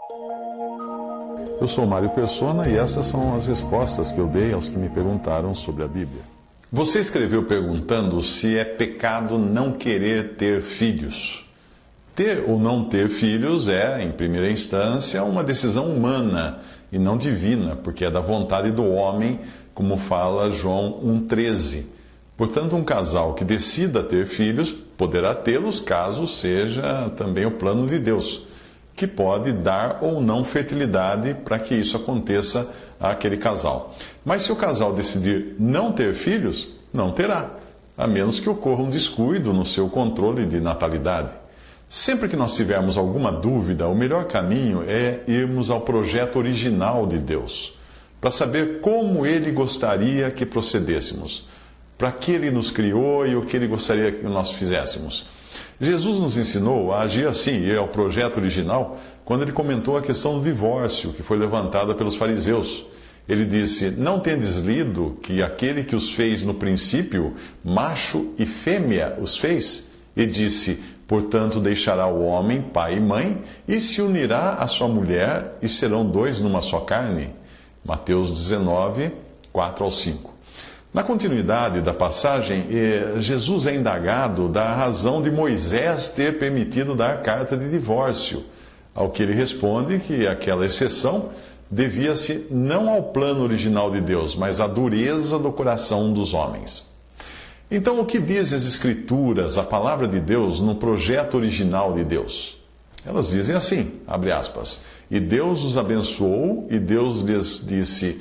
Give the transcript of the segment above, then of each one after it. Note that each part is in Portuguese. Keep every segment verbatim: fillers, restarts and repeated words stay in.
Eu sou Mário Persona e essas são as respostas que eu dei aos que me perguntaram sobre a Bíblia. Você escreveu perguntando se é pecado não querer ter filhos. Ter ou não ter filhos é, em primeira instância, uma decisão humana e não divina, porque é da vontade do homem, como fala João um treze. Portanto, um casal que decida ter filhos poderá tê-los caso seja também o plano de Deus, que pode dar ou não fertilidade para que isso aconteça àquele casal. Mas se o casal decidir não ter filhos, não terá, a menos que ocorra um descuido no seu controle de natalidade. Sempre que nós tivermos alguma dúvida, o melhor caminho é irmos ao projeto original de Deus, para saber como Ele gostaria que procedêssemos, para que Ele nos criou e o que Ele gostaria que nós fizéssemos. Jesus nos ensinou a agir assim, e ao projeto original, quando ele comentou a questão do divórcio, que foi levantada pelos fariseus. Ele disse: não tendes lido que aquele que os fez no princípio, macho e fêmea os fez? E disse: portanto deixará o homem pai e mãe, e se unirá à sua mulher, e serão dois numa só carne. Mateus dezenove, quatro ao cinco. Na continuidade da passagem, Jesus é indagado da razão de Moisés ter permitido dar carta de divórcio, ao que ele responde que aquela exceção devia-se não ao plano original de Deus, mas à dureza do coração dos homens. Então, o que dizem as Escrituras, a palavra de Deus, no projeto original de Deus? Elas dizem assim, abre aspas, e Deus os abençoou, e Deus lhes disse: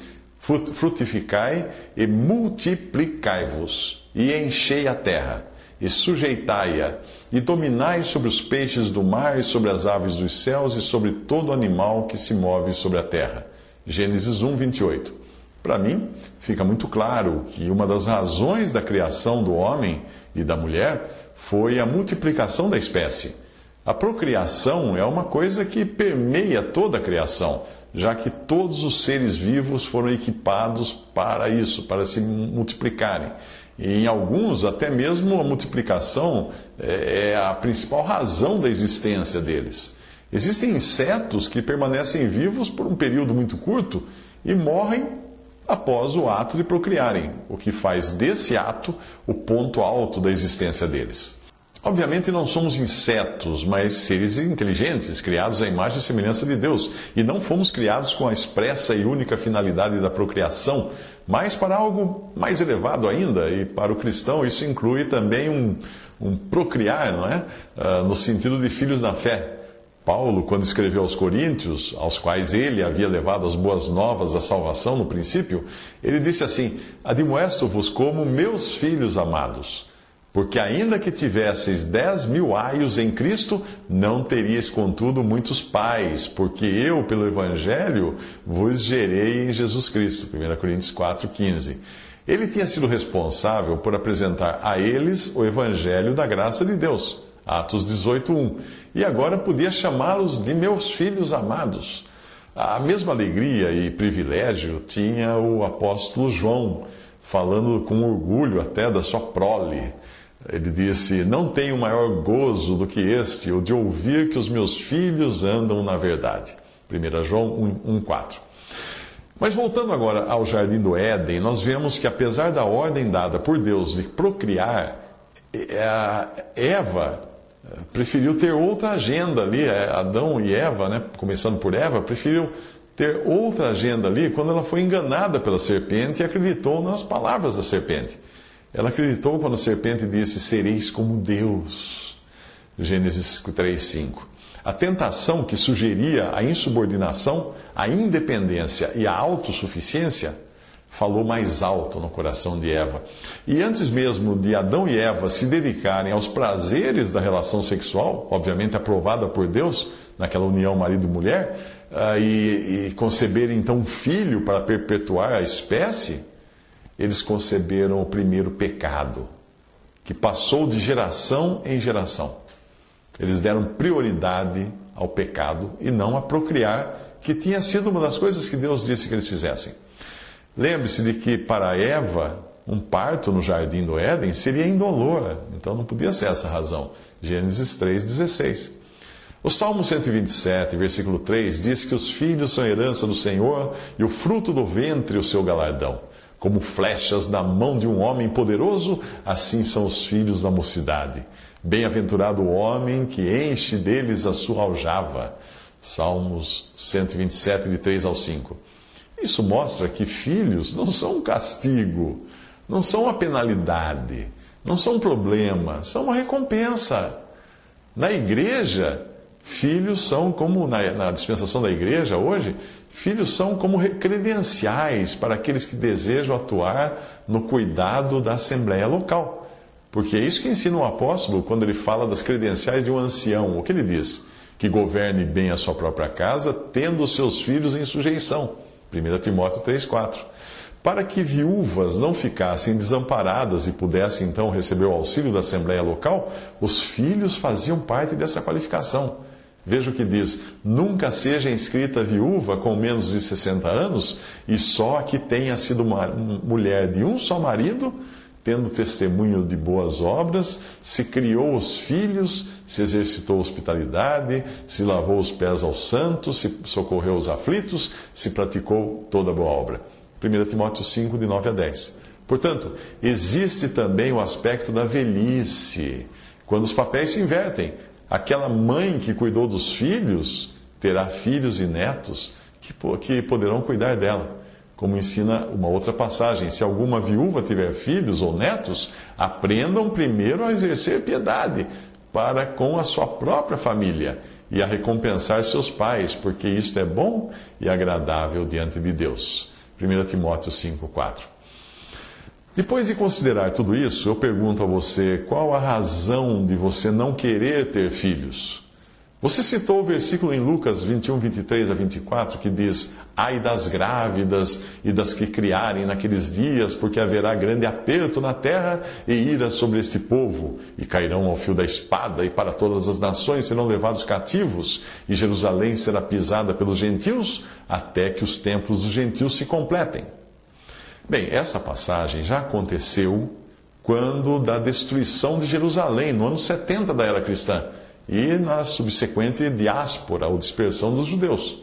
frutificai e multiplicai-vos, e enchei a terra, e sujeitai-a, e dominai sobre os peixes do mar, e sobre as aves dos céus, e sobre todo animal que se move sobre a terra. Gênesis um, vinte e oito. Para mim, fica muito claro que uma das razões da criação do homem e da mulher foi a multiplicação da espécie. A procriação é uma coisa que permeia toda a criação, já que todos os seres vivos foram equipados para isso, para se multiplicarem. E em alguns, até mesmo a multiplicação é a principal razão da existência deles. Existem insetos que permanecem vivos por um período muito curto e morrem após o ato de procriarem, o que faz desse ato o ponto alto da existência deles. Obviamente não somos insetos, mas seres inteligentes, criados à imagem e semelhança de Deus. E não fomos criados com a expressa e única finalidade da procriação, mas para algo mais elevado ainda. E para o cristão isso inclui também um, um procriar, não é? Uh, no sentido de filhos da fé. Paulo, quando escreveu aos Coríntios, aos quais ele havia levado as boas novas da salvação no princípio, ele disse assim: admoesto-vos como meus filhos amados. Porque ainda que tivesseis dez mil aios em Cristo, não teríeis, contudo, muitos pais, porque eu, pelo Evangelho, vos gerei em Jesus Cristo. primeira Coríntios quatro, quinze. Ele tinha sido responsável por apresentar a eles o Evangelho da graça de Deus. Atos dezoito, um. E agora podia chamá-los de meus filhos amados. A mesma alegria e privilégio tinha o apóstolo João, falando com orgulho até da sua prole. Ele disse: não tenho maior gozo do que este, o de ouvir que os meus filhos andam na verdade. primeira João um, quatro. Mas voltando agora ao Jardim do Éden, nós vemos que apesar da ordem dada por Deus de procriar, Eva preferiu ter outra agenda ali. Adão e Eva, né, começando por Eva, preferiu ter outra agenda ali quando ela foi enganada pela serpente e acreditou nas palavras da serpente. Ela acreditou quando a serpente disse: sereis como Deus. Gênesis três, cinco. A tentação que sugeria a insubordinação, a independência e a autossuficiência falou mais alto no coração de Eva. E antes mesmo de Adão e Eva se dedicarem aos prazeres da relação sexual, obviamente aprovada por Deus, naquela união marido e mulher, e, e conceberem então um filho para perpetuar a espécie, eles conceberam o primeiro pecado, que passou de geração em geração. Eles deram prioridade ao pecado e não a procriar, que tinha sido uma das coisas que Deus disse que eles fizessem. Lembre-se de que para Eva, um parto no jardim do Éden seria indolor, então não podia ser essa a razão. Gênesis três, dezesseis. O Salmo cento e vinte e sete, versículo três, diz que os filhos são herança do Senhor e o fruto do ventre o seu galardão. Como flechas na mão de um homem poderoso, assim são os filhos da mocidade. Bem-aventurado o homem que enche deles a sua aljava. Salmos cento e vinte e sete, de três ao cinco. Isso mostra que filhos não são um castigo, não são uma penalidade, não são um problema, são uma recompensa. Na igreja, filhos são como, na, na dispensação da igreja hoje, filhos são como credenciais para aqueles que desejam atuar no cuidado da assembleia local. Porque é isso que ensina o apóstolo quando ele fala das credenciais de um ancião. O que ele diz? Que governe bem a sua própria casa, tendo os seus filhos em sujeição. primeiro Timóteo três, quatro. Para que viúvas não ficassem desamparadas e pudessem então receber o auxílio da assembleia local, os filhos faziam parte dessa qualificação. Veja o que diz: nunca seja inscrita viúva com menos de sessenta anos, e só a que tenha sido uma mulher de um só marido, tendo testemunho de boas obras, se criou os filhos, se exercitou hospitalidade, se lavou os pés aos santos, se socorreu os aflitos, se praticou toda boa obra. primeiro Timóteo cinco, de nove a dez. Portanto, existe também o aspecto da velhice, quando os papéis se invertem. Aquela mãe que cuidou dos filhos terá filhos e netos que, que poderão cuidar dela. Como ensina uma outra passagem: se alguma viúva tiver filhos ou netos, aprendam primeiro a exercer piedade para com a sua própria família e a recompensar seus pais, porque isto é bom e agradável diante de Deus. primeiro Timóteo cinco, quatro. Depois de considerar tudo isso, eu pergunto a você, qual a razão de você não querer ter filhos? Você citou o versículo em Lucas vinte e um, vinte e três a vinte e quatro, que diz: ai das grávidas e das que criarem naqueles dias, porque haverá grande aperto na terra e ira sobre este povo, e cairão ao fio da espada, e para todas as nações serão levados cativos, e Jerusalém será pisada pelos gentios, até que os templos dos gentios se completem. Bem, essa passagem já aconteceu quando da destruição de Jerusalém, no ano setenta da era cristã, e na subsequente diáspora, ou dispersão dos judeus.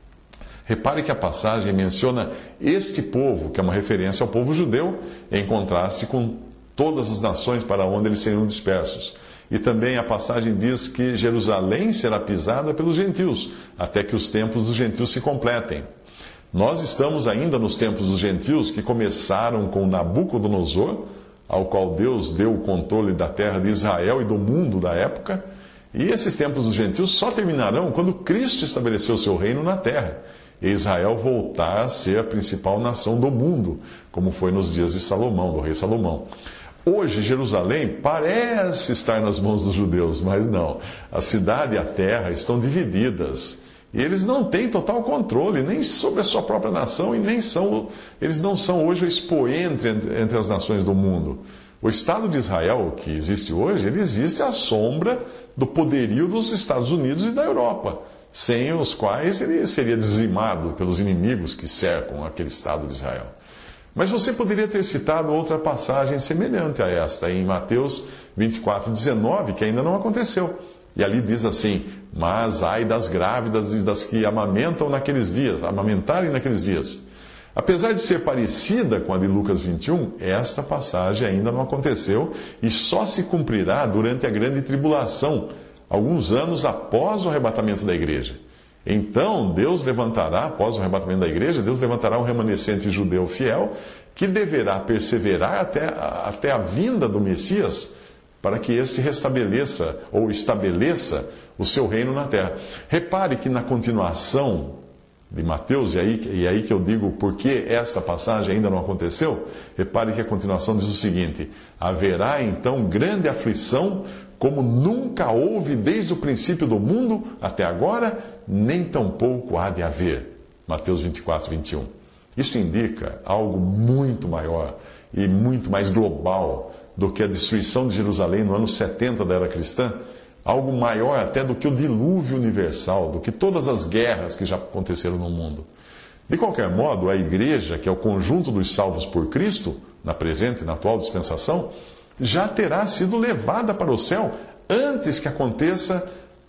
Repare que a passagem menciona este povo, que é uma referência ao povo judeu, em contraste com todas as nações para onde eles seriam dispersos. E também a passagem diz que Jerusalém será pisada pelos gentios, até que os templos dos gentios se completem. Nós estamos ainda nos tempos dos gentios, que começaram com Nabucodonosor, ao qual Deus deu o controle da terra de Israel e do mundo da época. E esses tempos dos gentios só terminarão quando Cristo estabeleceu seu reino na terra, e Israel voltar a ser a principal nação do mundo, como foi nos dias de Salomão, do rei Salomão. Hoje, Jerusalém parece estar nas mãos dos judeus, mas não. A cidade e a terra estão divididas. E eles não têm total controle, nem sobre a sua própria nação, e nem são, eles não são hoje o expoente entre, entre as nações do mundo. O Estado de Israel, que existe hoje, ele existe à sombra do poderio dos Estados Unidos e da Europa, sem os quais ele seria dizimado pelos inimigos que cercam aquele Estado de Israel. Mas você poderia ter citado outra passagem semelhante a esta, em Mateus vinte e quatro, dezenove, que ainda não aconteceu. E ali diz assim: mas ai das grávidas e das que amamentam naqueles dias, amamentarem naqueles dias. Apesar de ser parecida com a de Lucas vinte e um, esta passagem ainda não aconteceu e só se cumprirá durante a grande tribulação, alguns anos após o arrebatamento da igreja. Então, Deus levantará, após o arrebatamento da igreja, Deus levantará um remanescente judeu fiel que deverá perseverar até, até a vinda do Messias, para que esse restabeleça ou estabeleça o seu reino na terra. Repare que na continuação de Mateus, e aí, e aí que eu digo por que essa passagem ainda não aconteceu, repare que a continuação diz o seguinte: haverá então grande aflição, como nunca houve desde o princípio do mundo até agora, nem tampouco há de haver. Mateus vinte e quatro, vinte e um. Isso indica algo muito maior e muito mais global do que a destruição de Jerusalém no ano setenta da era cristã, algo maior até do que o dilúvio universal, do que todas as guerras que já aconteceram no mundo. De qualquer modo, a igreja, que é o conjunto dos salvos por Cristo, na presente e na atual dispensação, já terá sido levada para o céu antes que aconteça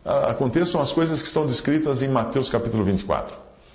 aconteçam as coisas que estão descritas em Mateus capítulo vinte e quatro.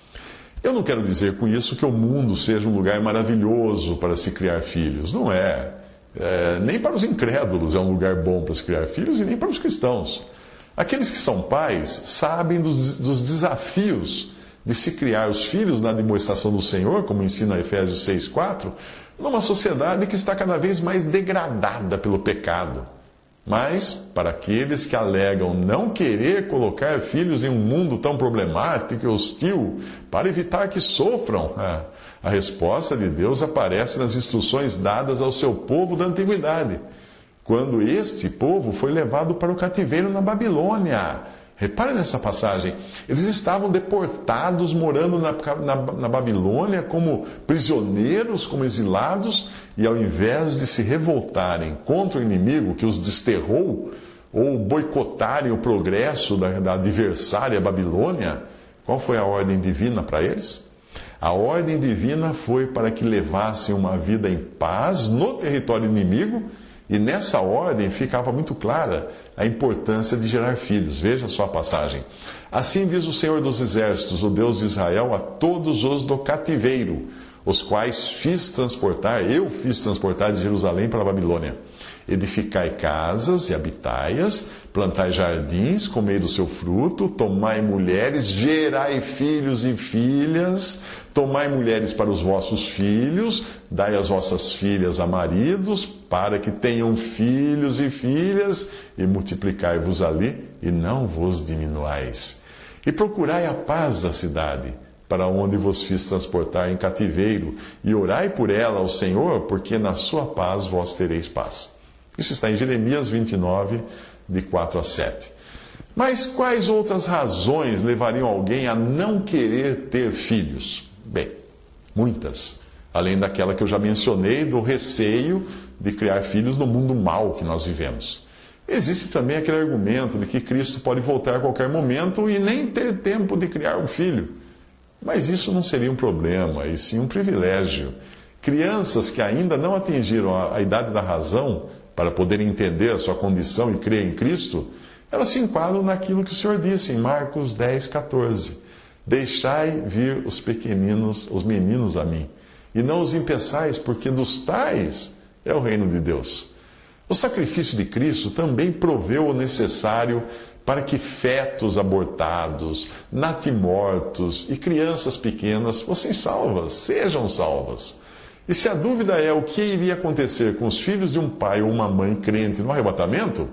Eu não quero dizer com isso que o mundo seja um lugar maravilhoso para se criar filhos. Não é. É, nem para os incrédulos é um lugar bom para se criar filhos e nem para os cristãos. Aqueles que são pais sabem dos, dos desafios de se criar os filhos na demonstração do Senhor, como ensina Efésios seis, quatro, numa sociedade que está cada vez mais degradada pelo pecado. Mas, para aqueles que alegam não querer colocar filhos em um mundo tão problemático e hostil, para evitar que sofram, a resposta de Deus aparece nas instruções dadas ao seu povo da antiguidade, quando este povo foi levado para o cativeiro na Babilônia. Repare nessa passagem. Eles estavam deportados, morando na, na, na Babilônia como prisioneiros, como exilados, e ao invés de se revoltarem contra o inimigo que os desterrou, ou boicotarem o progresso da, da adversária Babilônia, qual foi a ordem divina para eles? A ordem divina foi para que levassem uma vida em paz no território inimigo. E nessa ordem ficava muito clara a importância de gerar filhos. Veja só a passagem. Assim diz o Senhor dos Exércitos, o Deus de Israel, a todos os do cativeiro, os quais fiz transportar, eu fiz transportar de Jerusalém para a Babilônia. Edificai casas e habitai-as, plantai jardins, comei do seu fruto, tomai mulheres, gerai filhos e filhas, tomai mulheres para os vossos filhos, dai as vossas filhas a maridos, para que tenham filhos e filhas, e multiplicai-vos ali, e não vos diminuais. E procurai a paz da cidade, para onde vos fiz transportar em cativeiro, e orai por ela ao Senhor, porque na sua paz vós tereis paz. Isso está em Jeremias vinte e nove, de quatro a sete. Mas quais outras razões levariam alguém a não querer ter filhos? Bem, muitas. Além daquela que eu já mencionei, do receio de criar filhos no mundo mau que nós vivemos. Existe também aquele argumento de que Cristo pode voltar a qualquer momento e nem ter tempo de criar um filho. Mas isso não seria um problema, e sim um privilégio. Crianças que ainda não atingiram a, a idade da razão para poderem entender a sua condição e crer em Cristo, elas se enquadram naquilo que o Senhor disse em Marcos dez, quatorze. Deixai vir os pequeninos, os meninos a mim, e não os impeçais, porque dos tais é o reino de Deus. O sacrifício de Cristo também proveu o necessário para que fetos abortados, natimortos e crianças pequenas fossem salvas, sejam salvas. E se a dúvida é o que iria acontecer com os filhos de um pai ou uma mãe crente no arrebatamento,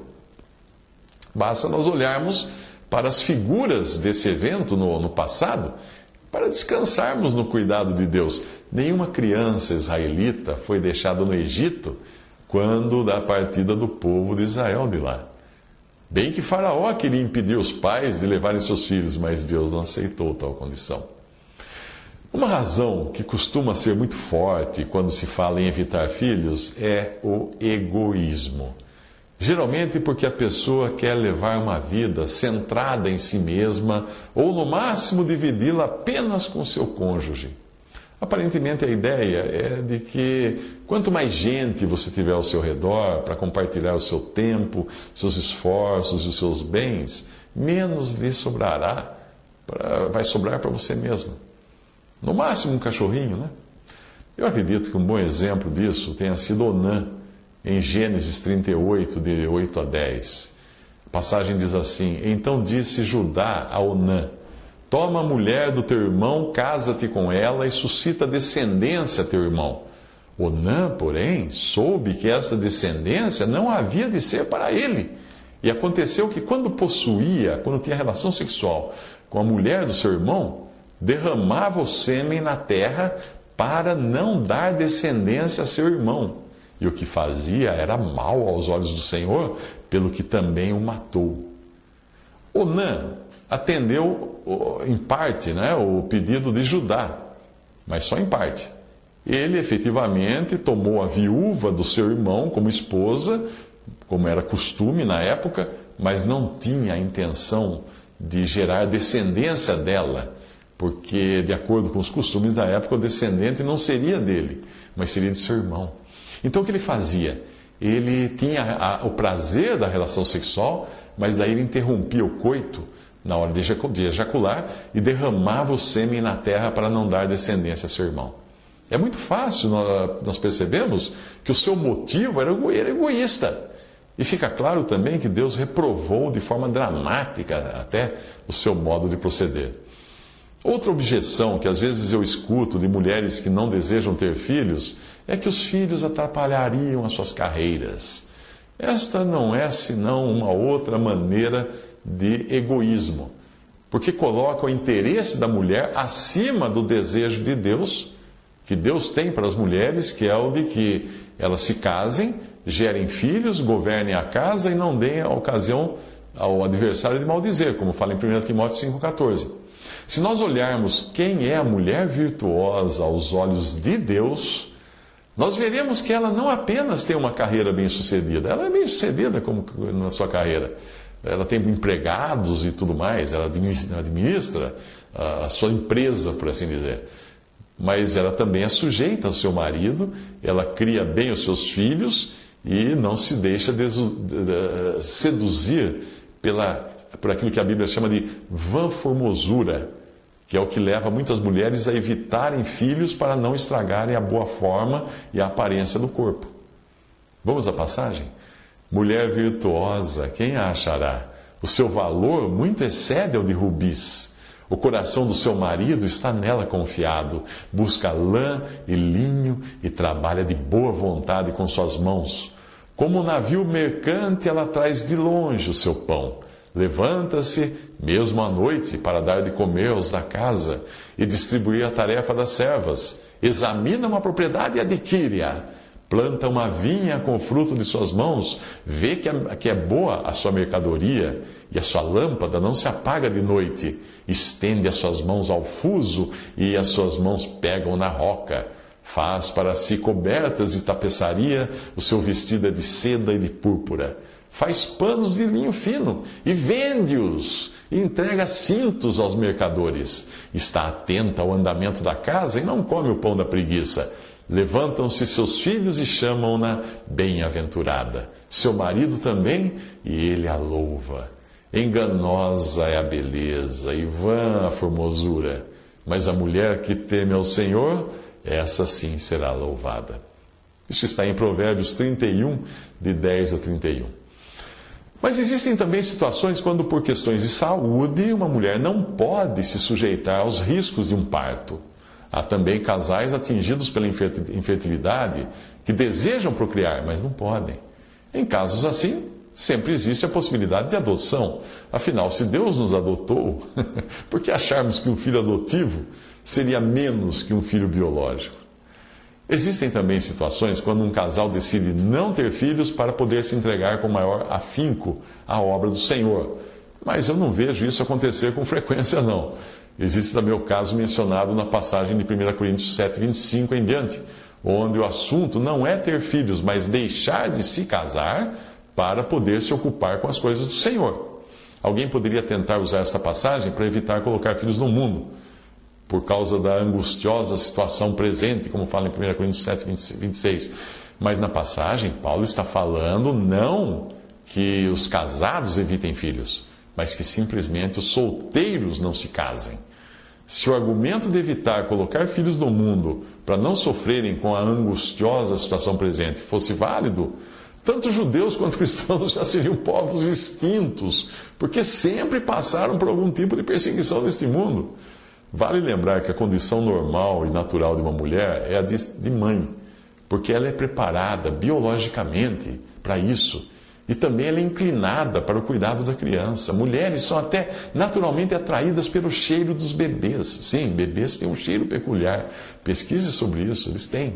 basta nós olharmos para as figuras desse evento no, no passado, para descansarmos no cuidado de Deus. Nenhuma criança israelita foi deixada no Egito quando da partida do povo de Israel de lá. Bem que Faraó queria impedir os pais de levarem seus filhos, mas Deus não aceitou tal condição. Uma razão que costuma ser muito forte quando se fala em evitar filhos é o egoísmo. Geralmente porque a pessoa quer levar uma vida centrada em si mesma ou, no máximo, dividi-la apenas com seu cônjuge. Aparentemente, a ideia é de que quanto mais gente você tiver ao seu redor para compartilhar o seu tempo, seus esforços e os seus bens, menos lhe sobrará, pra, vai sobrar para você mesmo. No máximo, um cachorrinho, né? Eu acredito que um bom exemplo disso tenha sido Onã, em Gênesis trinta e oito, de oito a dez. A passagem diz assim: Então disse Judá a Onã: Toma a mulher do teu irmão, casa-te com ela e suscita descendência a teu irmão. Onã, porém, soube que essa descendência não havia de ser para ele. E aconteceu que quando possuía, quando tinha relação sexual com a mulher do seu irmão, derramava o sêmen na terra para não dar descendência a seu irmão. E o que fazia era mal aos olhos do Senhor, pelo que também o matou. Onã atendeu, em parte, né, o pedido de Judá, mas só em parte. Ele, efetivamente, tomou a viúva do seu irmão como esposa, como era costume na época, mas não tinha a intenção de gerar descendência dela, porque, de acordo com os costumes da época, o descendente não seria dele, mas seria de seu irmão. Então, o que ele fazia? Ele tinha a, o prazer da relação sexual, mas daí ele interrompia o coito na hora de ejacular e derramava o sêmen na terra para não dar descendência a seu irmão. É muito fácil, nós percebemos que o seu motivo era egoísta. E fica claro também que Deus reprovou de forma dramática até o seu modo de proceder. Outra objeção que às vezes eu escuto de mulheres que não desejam ter filhos é que os filhos atrapalhariam as suas carreiras. Esta não é senão uma outra maneira de egoísmo, porque coloca o interesse da mulher acima do desejo de Deus, que Deus tem para as mulheres, que é o de que elas se casem, gerem filhos, governem a casa e não deem a ocasião ao adversário de maldizer, como fala em primeira Timóteo cinco, catorze. Se nós olharmos quem é a mulher virtuosa aos olhos de Deus, nós veremos que ela não apenas tem uma carreira bem-sucedida, ela é bem-sucedida como na sua carreira. Ela tem empregados e tudo mais, ela administra a sua empresa, por assim dizer. Mas ela também é sujeita ao seu marido, ela cria bem os seus filhos e não se deixa seduzir pela, por aquilo que a Bíblia chama de vã formosura, que é o que leva muitas mulheres a evitarem filhos para não estragarem a boa forma e a aparência do corpo. Vamos à passagem? Mulher virtuosa, quem a achará? O seu valor muito excede ao de rubis. O coração do seu marido está nela confiado. Busca lã e linho e trabalha de boa vontade com suas mãos. Como um navio mercante, ela traz de longe o seu pão. Levanta-se, mesmo à noite, para dar de comer aos da casa e distribuir a tarefa das servas. Examina uma propriedade e adquire-a. Planta uma vinha com o fruto de suas mãos, vê que é, que é boa a sua mercadoria, e a sua lâmpada não se apaga de noite. Estende as suas mãos ao fuso, e as suas mãos pegam na roca. Faz para si cobertas de tapeçaria, o seu vestido é de seda e de púrpura. Faz panos de linho fino, e vende-os, e entrega cintos aos mercadores. Está atenta ao andamento da casa, e não come o pão da preguiça. Levantam-se seus filhos e chamam-na bem-aventurada. Seu marido também, e ele a louva. Enganosa é a beleza, e vã a formosura. Mas a mulher que teme ao Senhor, essa sim será louvada. Isso está em Provérbios trinta e um, de dez a trinta e um. Mas existem também situações quando, por questões de saúde, uma mulher não pode se sujeitar aos riscos de um parto. Há também casais atingidos pela infertilidade que desejam procriar, mas não podem. Em casos assim, sempre existe a possibilidade de adoção. Afinal, se Deus nos adotou, por que acharmos que um filho adotivo seria menos que um filho biológico? Existem também situações quando um casal decide não ter filhos para poder se entregar com maior afinco à obra do Senhor. Mas eu não vejo isso acontecer com frequência, não. Existe também o caso mencionado na passagem de primeira Coríntios sete, vinte e cinco em diante, onde o assunto não é ter filhos, mas deixar de se casar para poder se ocupar com as coisas do Senhor. Alguém poderia tentar usar esta passagem para evitar colocar filhos no mundo, por causa da angustiosa situação presente, como fala em primeira Coríntios sete, vinte e seis. Mas na passagem, Paulo está falando não que os casados evitem filhos, mas que simplesmente os solteiros não se casem. Se o argumento de evitar colocar filhos no mundo para não sofrerem com a angustiosa situação presente fosse válido, tanto judeus quanto cristãos já seriam povos extintos, porque sempre passaram por algum tipo de perseguição neste mundo. Vale lembrar que a condição normal e natural de uma mulher é a de mãe, porque ela é preparada biologicamente para isso. E também ela é inclinada para o cuidado da criança. Mulheres são até naturalmente atraídas pelo cheiro dos bebês. Sim, bebês têm um cheiro peculiar. Pesquise sobre isso, eles têm.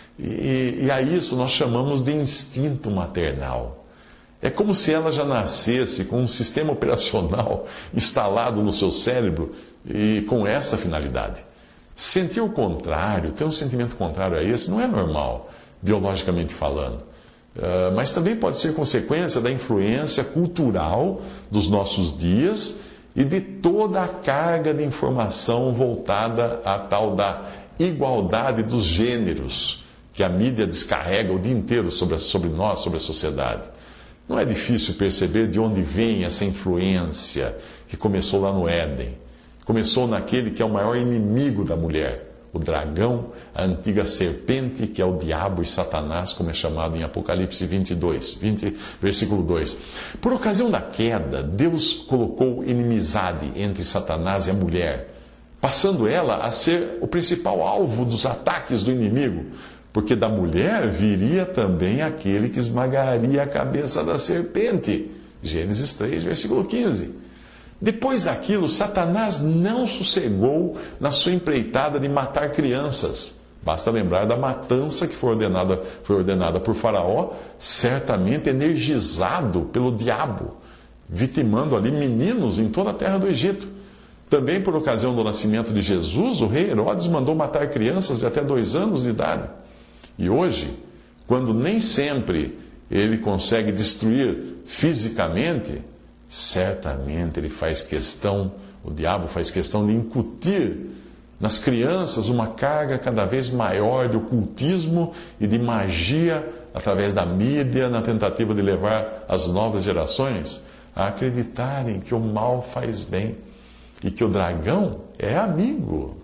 E, e a isso nós chamamos de instinto maternal. É como se ela já nascesse com um sistema operacional instalado no seu cérebro e com essa finalidade. Sentir o contrário, ter um sentimento contrário a esse, não é normal, biologicamente falando. Uh, mas também pode ser consequência da influência cultural dos nossos dias e de toda a carga de informação voltada à tal da igualdade dos gêneros que a mídia descarrega o dia inteiro sobre, a, sobre nós, sobre a sociedade. Não é difícil perceber de onde vem essa influência que começou lá no Éden. Começou naquele que é o maior inimigo da mulher, o dragão, a antiga serpente, que é o diabo e Satanás, como é chamado em Apocalipse vinte e dois, vinte, versículo dois. Por ocasião da queda, Deus colocou inimizade entre Satanás e a mulher, passando ela a ser o principal alvo dos ataques do inimigo, porque da mulher viria também aquele que esmagaria a cabeça da serpente. Gênesis três, versículo quinze. Depois daquilo, Satanás não sossegou na sua empreitada de matar crianças. Basta lembrar da matança que foi ordenada, foi ordenada por Faraó, certamente energizado pelo diabo, vitimando ali meninos em toda a terra do Egito. Também por ocasião do nascimento de Jesus, o rei Herodes mandou matar crianças de até dois anos de idade. E hoje, quando nem sempre ele consegue destruir fisicamente, certamente ele faz questão, o diabo faz questão de incutir nas crianças uma carga cada vez maior de ocultismo e de magia através da mídia, na tentativa de levar as novas gerações a acreditarem que o mal faz bem e que o dragão é amigo.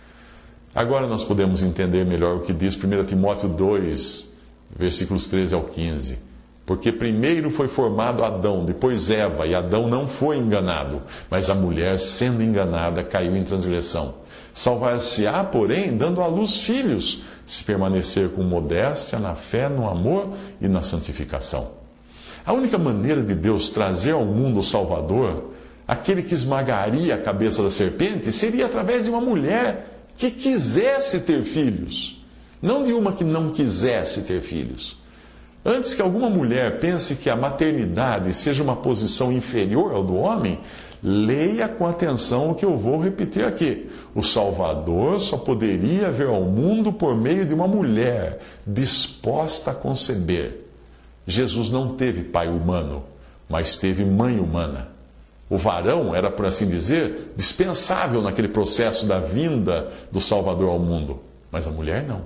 Agora nós podemos entender melhor o que diz primeiro Timóteo dois, versículos treze ao quinze. Porque primeiro foi formado Adão, depois Eva, e Adão não foi enganado, mas a mulher, sendo enganada, caiu em transgressão. Salvar-se-á, porém, dando à luz filhos, se permanecer com modéstia, na fé, no amor e na santificação. A única maneira de Deus trazer ao mundo o Salvador, aquele que esmagaria a cabeça da serpente, seria através de uma mulher que quisesse ter filhos, não de uma que não quisesse ter filhos. Antes que alguma mulher pense que a maternidade seja uma posição inferior ao do homem, leia com atenção o que eu vou repetir aqui. O Salvador só poderia vir ao mundo por meio de uma mulher disposta a conceber. Jesus não teve pai humano, mas teve mãe humana. O varão era, por assim dizer, dispensável naquele processo da vinda do Salvador ao mundo, mas a mulher não.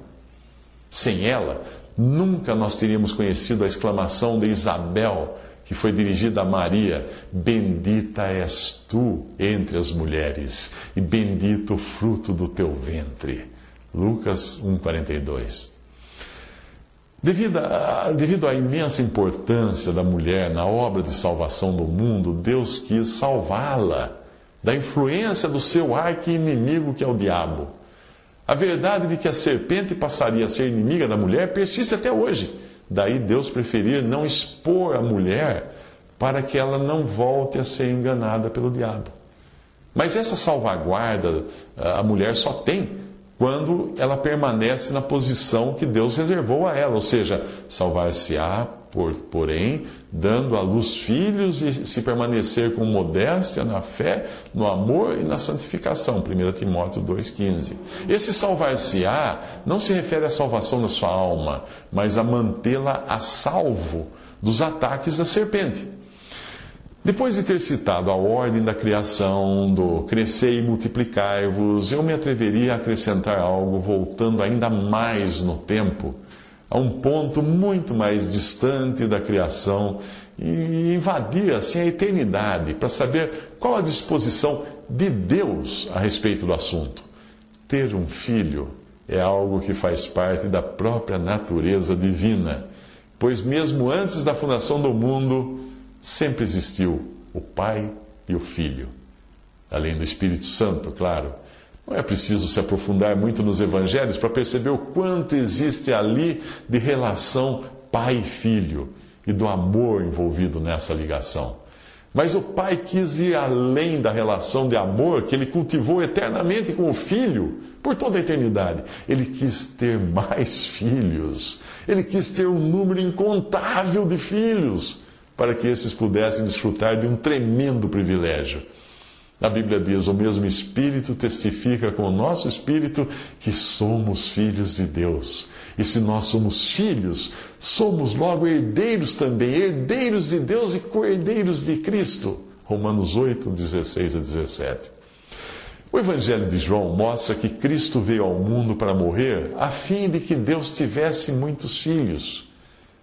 Sem ela, nunca nós teríamos conhecido a exclamação de Isabel, que foi dirigida a Maria: bendita és tu entre as mulheres, e bendito o fruto do teu ventre. Lucas um, quarenta e dois. Devido, a, devido à imensa importância da mulher na obra de salvação do mundo, Deus quis salvá-la da influência do seu arqui-inimigo, que é o diabo. A verdade de que a serpente passaria a ser inimiga da mulher persiste até hoje. Daí Deus preferir não expor a mulher para que ela não volte a ser enganada pelo diabo. Mas essa salvaguarda a mulher só tem quando ela permanece na posição que Deus reservou a ela, ou seja, salvar-se-á, por, porém, dando à luz filhos e se permanecer com modéstia na fé, no amor e na santificação. primeiro Timóteo dois, quinze. Esse salvar-se-á não se refere à salvação da sua alma, mas a mantê-la a salvo dos ataques da serpente. Depois de ter citado a ordem da criação, do crescer e multiplicar-vos, eu me atreveria a acrescentar algo voltando ainda mais no tempo, a um ponto muito mais distante da criação, e invadir assim a eternidade, para saber qual a disposição de Deus a respeito do assunto. Ter um filho é algo que faz parte da própria natureza divina, pois mesmo antes da fundação do mundo, sempre existiu o Pai e o Filho, além do Espírito Santo, claro. Não é preciso se aprofundar muito nos evangelhos para perceber o quanto existe ali de relação pai e filho e do amor envolvido nessa ligação. Mas o pai quis ir além da relação de amor que ele cultivou eternamente com o filho por toda a eternidade. Ele quis ter mais filhos. Ele quis ter um número incontável de filhos, para que esses pudessem desfrutar de um tremendo privilégio. A Bíblia diz: o mesmo Espírito testifica com o nosso Espírito que somos filhos de Deus. E se nós somos filhos, somos logo herdeiros também, herdeiros de Deus e co-herdeiros de Cristo. Romanos oito, dezesseis a dezessete. O Evangelho de João mostra que Cristo veio ao mundo para morrer a fim de que Deus tivesse muitos filhos.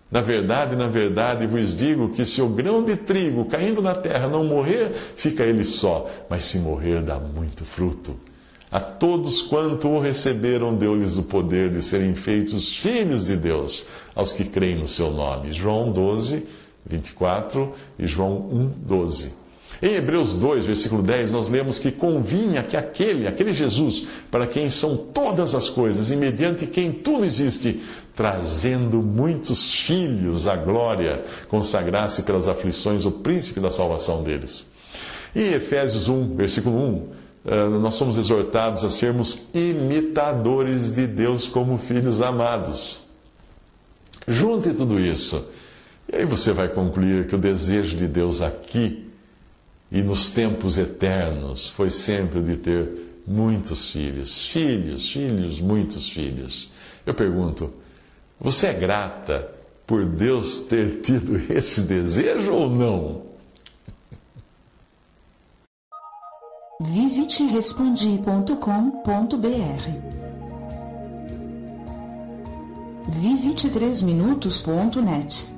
Na verdade, na verdade, vos digo que se o grão de trigo caindo na terra não morrer, fica ele só, mas se morrer, dá muito fruto. A todos quanto o receberam, deu-lhes o poder de serem feitos filhos de Deus, aos que creem no seu nome. João doze, vinte e quatro e João um, doze. Em Hebreus dois, versículo dez, nós lemos que convinha que aquele, aquele Jesus, para quem são todas as coisas, e mediante quem tudo existe, trazendo muitos filhos à glória, consagrasse pelas aflições o príncipe da salvação deles. E em Efésios um, versículo um, nós somos exortados a sermos imitadores de Deus como filhos amados. Junte tudo isso, e aí você vai concluir que o desejo de Deus aqui e nos tempos eternos foi sempre de ter muitos filhos. Filhos, filhos, muitos filhos. Eu pergunto, você é grata por Deus ter tido esse desejo ou não? Visite respondi ponto com ponto br. Visite três minutos ponto net.